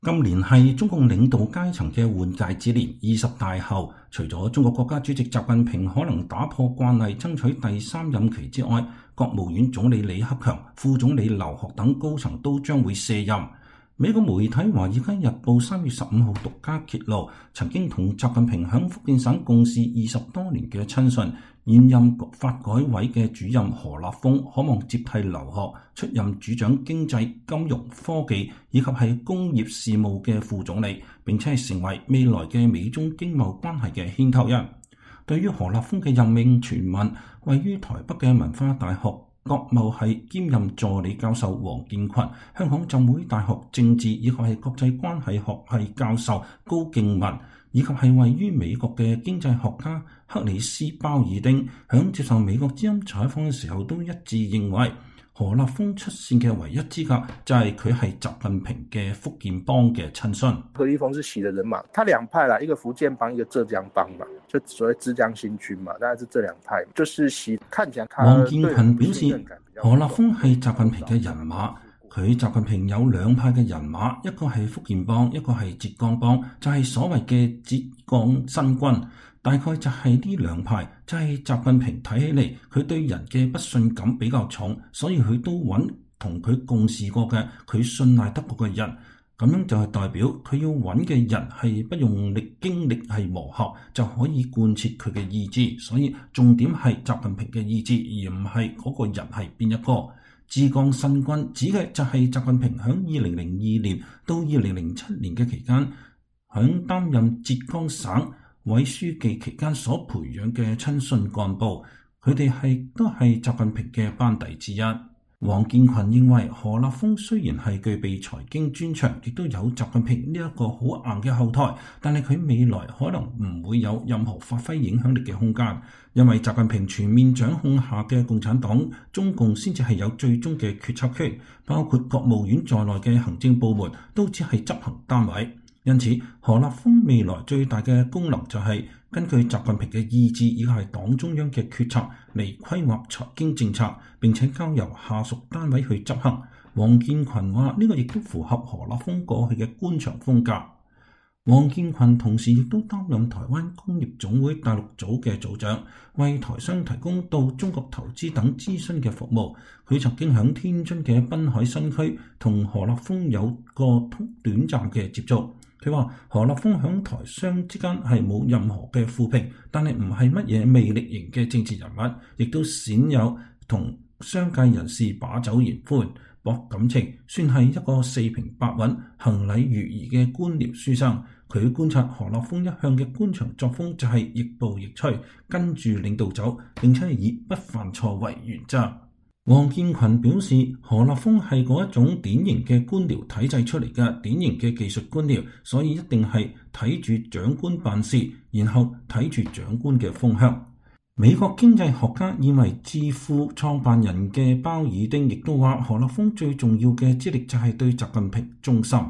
今年係中共領導階層嘅換屆之年，20大後，除咗中國國家主席習近平可能打破慣例爭取第3任期之外，國務院總理李克強、副總理劉鶴等高層都將會卸任。美國媒體《華爾街日報》3月15號獨家揭露，曾經同習近平響福建省共事20多年嘅親信、現任發改委嘅主任何立峰，可望接替劉鶴出任主掌經濟、金融、科技以及係工業事務嘅副總理，並且係成為未來嘅美中經貿關係嘅牽頭人。對於何立峰嘅任命傳聞，位於台北嘅文化大學國貿系兼任助理教授王建群、香港浸會大學政治以及係國際關係學系教授高敬文，以及係位於美國嘅經濟學家克里斯鮑爾丁，響接受美國之音採訪嘅時候都一致認為，何立峰出線嘅唯一資格就係佢係習近平嘅福建幫嘅親信。 何立峰是習的人嘛，他兩派啦，一個福建幫，一個浙江幫嘛，就所謂浙江新軍嘛，大概是這兩派，就是習看起來。 王建群表示，何立峰係習近平嘅人馬，佢習近平有2派嘅人馬，一個係福建幫，一個係浙江幫，就係所謂嘅浙江新軍。大概就係呢2派，就係習近平睇起嚟佢對人嘅不信感比較重，所以佢都揾同佢共事過嘅佢信賴得過嘅人，咁樣就係代表佢要揾嘅人係不用經歷係磨合就可以貫徹佢嘅意志，所以重點係習近平嘅意志，而唔係嗰個人係邊一個。浙江新軍指嘅就係習近平響2002年到2007年嘅期間，響擔任浙江省委書記期間所培養嘅親信幹部，佢哋都係習近平嘅班底之一。王建群認為何立峰雖然係具備財經專長，亦都有習近平呢一個好硬嘅後台，但係佢未來可能唔會有任何發揮影響力嘅空間，因為習近平全面掌控下嘅共產黨中共先至係有最終嘅決策權，包括國務院在內嘅行政部門都只係執行單位。因此，何立峰未來最大嘅功能就係根據習近平嘅意志以及係黨中央嘅決策嚟規劃財經政策，並且交由下屬單位去執行。王建群話呢個亦都符合何立峰過去嘅官場風格。王建群同時亦都擔任台灣工業總會大陸組嘅組長，為台商提供到中國投資等諮詢嘅服務。佢曾經喺天津嘅濱海新區同何立峰有個短暫嘅接觸。佢話何立峰響台商之間係冇任何嘅負評，但係唔係乜嘢魅力型嘅政治人物，亦都鮮有同商界人士把酒言歡博感情，算係一個四平八穩、行禮如儀嘅官僚書生。佢觀察何立峰一向嘅官場作風就係亦步亦趨，跟住領導走，並且係以不犯錯為原則。王建群表示，何立峰係嗰一種典型嘅官僚體制出嚟嘅典型嘅技術官僚，所以一定係睇住長官辦事，然後睇住長官嘅風向。美國經濟學家以為智庫創辦人嘅鮑爾丁亦都話，何立峰最重要嘅資歷就係對習近平忠心。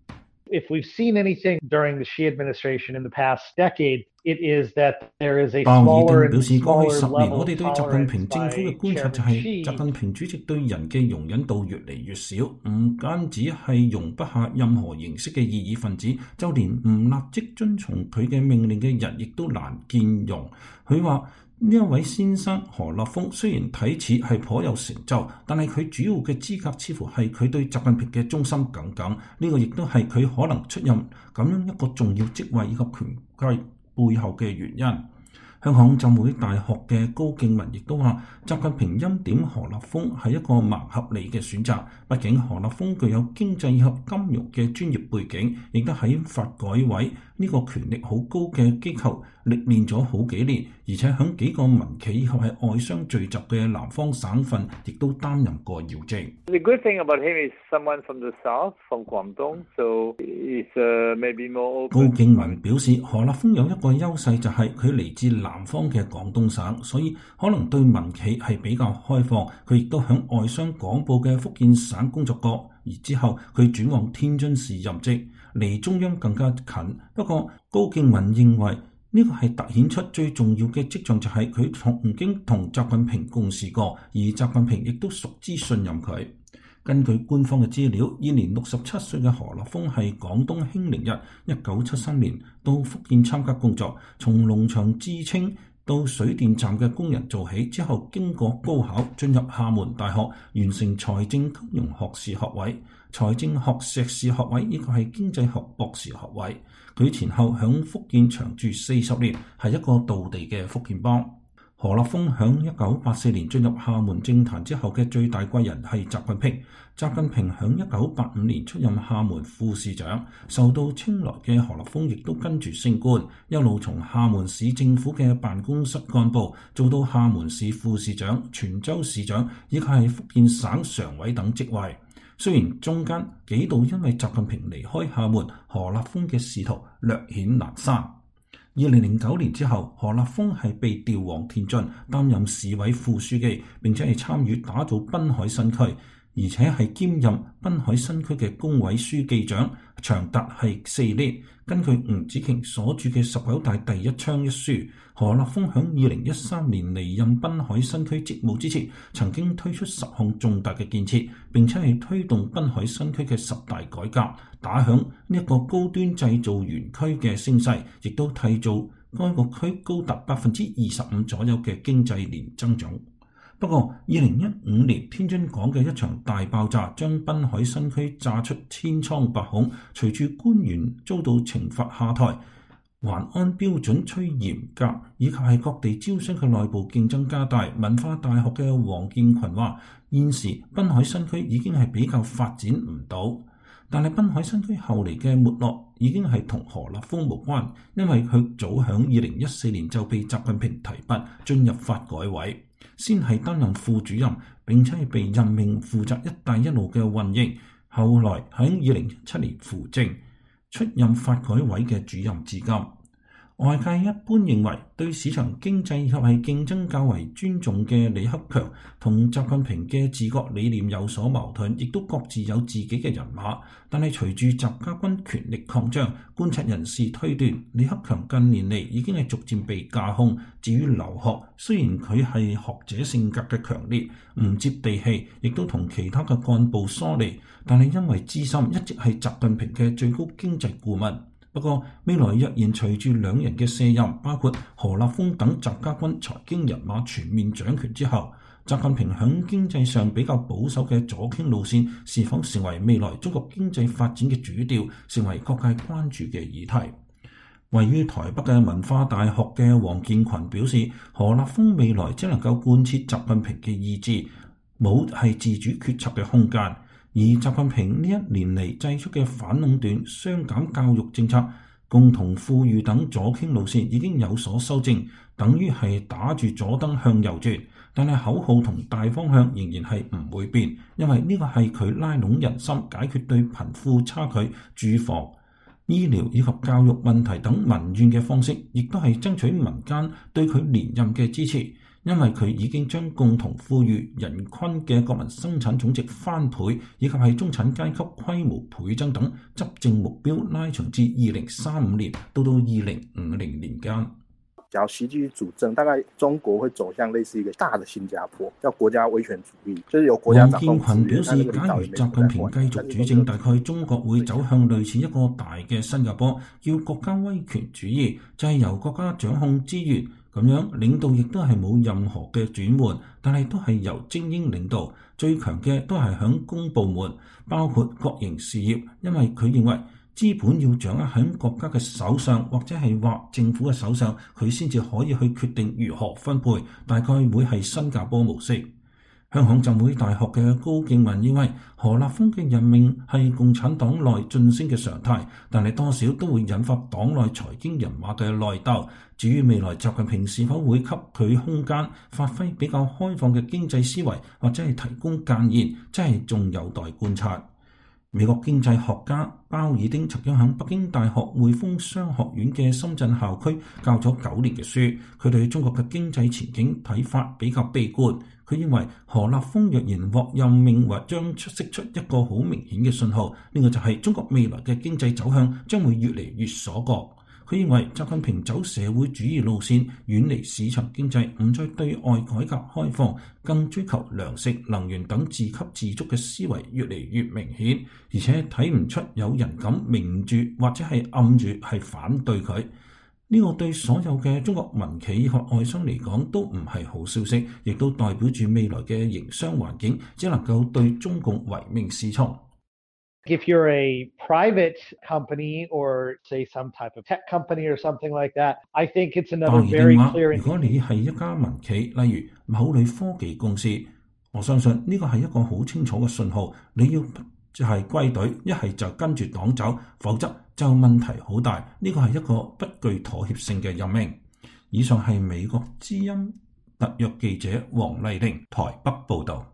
If we've seen anything during the Xi administration in the past decade, it is that there is a smaller and 表示過去10年 smaller 我哋對習近平政府嘅觀察就係 Chairman Xi 習近平主席對人嘅容忍度越嚟越少，唔單止係容不下任何形式嘅異議分子，就連唔立即遵從佢嘅命令嘅人亦都難見容。佢話呢一位先生何立峰雖然睇似係頗有成就，但係佢主要嘅資格似乎係佢對習近平嘅忠心耿耿。呢個亦都係佢可能出任咁樣一個重要職位以及權貴背後嘅原因。香港浸會大學嘅高敬文亦都話，習近平欽點何立峰係一個蠻合理嘅選擇。畢竟何立峰具有經濟及金融嘅專業背景，亦都喺發改委呢個權力好高嘅機構歷練咗好幾年，而且喺幾個民企以及係外商聚集嘅南方省份，亦都擔任過要職。 The good thing about him is someone from the south, from Guangdong, so it's maybe more open. 高敬文表示，何立峰有一個優勢就係佢嚟自南方嘅廣東省，所以可能對民企係比較開放。佢亦都喺外商廣播嘅福建省工作過，而之後佢轉往天津市任職，離中央更加近。不過高敬文認為呢個係凸顯出最重要嘅跡象，就係佢曾經同習近平共事過，而習近平亦都熟知信任佢。 根據官方嘅資料，現年67歲嘅何立峰係廣東興寧人，1973年到福建參加工作，從農場知青到水電站嘅工人做起，之後經過高考進入廈門大學，完成財政金融學士學位、財政學碩士學位，呢個係經濟學博士學位。佢前後響福建長住40年，係一個道地嘅福建幫。何立峰響1984年進入廈門政壇之後嘅最大貴人係習近平。習近平響1985年出任廈門副市長，受到青睞嘅何立峰亦都跟住升官，一路從廈門市政府嘅辦公室幹部做到廈門市副市長、泉州市長，以及係福建省常委等職位。雖然中間幾度因為習近平離開廈門，何立峰嘅仕途略顯難閂。2009年之後，何立峰係被調往天津擔任市委副書記，並且係參與打造濱海新區，而且係兼任濱海新區嘅工委書記長，長達係4年。根據吳子瓊所著嘅19大第一槍一書，何立峰響2013年離任濱海新區職務之前，曾經推出10項重大嘅建設，並且係推動濱海新區嘅10大改革，打響呢一個高端製造園區嘅聲勢，亦都締造該個區高達25%左右嘅經濟年增長。不過，2015年天津港嘅一場大爆炸，將濱海新區炸出千瘡百孔。隨住官員遭到懲罰下台，環安標準趨嚴格，以及係各地招商嘅內部競爭加大，文化大學嘅黃建群話：現時濱海新區已經係比較發展唔到。但係濱海新區後嚟嘅沒落已經係同何立峰無關，因為佢早響2014年就被習近平提拔進入發改委。先係擔任副主任，並且係被任命負責一帶一路嘅運營，後來喺2007年扶正，出任發改委嘅主任至今。外界一般認為，對市場經濟以及係競爭較為尊重嘅李克強同習近平嘅治國理念有所矛盾，亦都各自有自己嘅人馬。但係隨住習家軍權力擴張，觀察人士推斷，李克強近年嚟已經係逐漸被架空。至於劉鶴，雖然佢係學者性格嘅強烈，唔接地氣，亦都同其他嘅幹部疏離，但係因為資深，一直係習近平嘅最高經濟顧問。不過未來若然隨住兩人嘅卸任，包括何立峰等習家軍財經人馬全面掌權之後，習近平響經濟上比較保守嘅左傾路線是否成為未來中國經濟發展嘅主調，成為各界關注嘅議題。位於台北嘅文化大學嘅黃建群表示，何立峰未來只能夠貫徹習近平嘅意志，冇係自主決策嘅空間。而習近平呢一年嚟祭出嘅反壟斷、雙減教育政策、共同富裕等左傾路線已經有所修正，等於係打住左燈向右轉。但係口號同大方向仍然係唔會變，因為呢個係佢拉攏人心、解決對貧富差距、住房、醫療以及教育問題等民怨嘅方式，亦都係爭取民間對佢連任嘅支持。因為佢已經將共同富裕、人均嘅國民生產總值翻倍，以及係中產階級規模倍增等執政目標拉長至2035年到2050年間。 只要習繼續主政，大概中國會走向類似一個大的新加坡，叫國家威權主義，就是由國家掌控資源。 黃建群表示，假如習近平繼續主政，大概中國會走向類似一個大嘅新加坡，叫國家威權主義，就係由國家掌控資源。咁樣領導亦都係冇任何嘅轉換，但係都係由精英領導，最強嘅都係響公部門，包括國營事業，因為佢認為資本要掌握喺國家嘅手上，或者係話政府嘅手上，佢先至可以去決定如何分配，大概會係新加坡模式。香港浸會大學嘅高敬文認為，何立峰嘅任命係共產黨內晉升嘅常態，但係多少都會引發黨內財經人馬嘅內鬥。至於未來習近平是否會給佢空間，發揮比較開放嘅經濟思維，或者係提供諫言，真係仲有待觀察。美國經濟學家鮑爾丁曾經喺北京大學匯豐商學院嘅深圳校區教咗9年嘅書，佢對中國嘅經濟前景睇法比較悲觀。佢認為何立峰若然獲任命，或將釋出一個好明顯嘅信號，呢個就係中國未來嘅經濟走向將會越嚟越鎖國。 佢認為習近平走社會主義路線，遠離市場經濟，唔再對外改革開放，更追求糧食、能源等自給自足嘅思維越嚟越明顯，而且睇唔出有人敢明住或者係暗住係反對佢。呢個對所有嘅中國民企和外商嚟講都唔係好消息，亦都代表住未來嘅營商環境只能夠對中共唯命是從。 If you're a private company or say some type of tech company or something like that, I think it's another very clear. 如果你係一家民企，例如某類科技公司，我相信呢個係一個好清楚嘅信號，你要就係歸隊，一係就跟住黨走，否則就問題好大。呢個係一個不具妥協性嘅任命。以上係美國之音特約記者黃麗玲台北報導。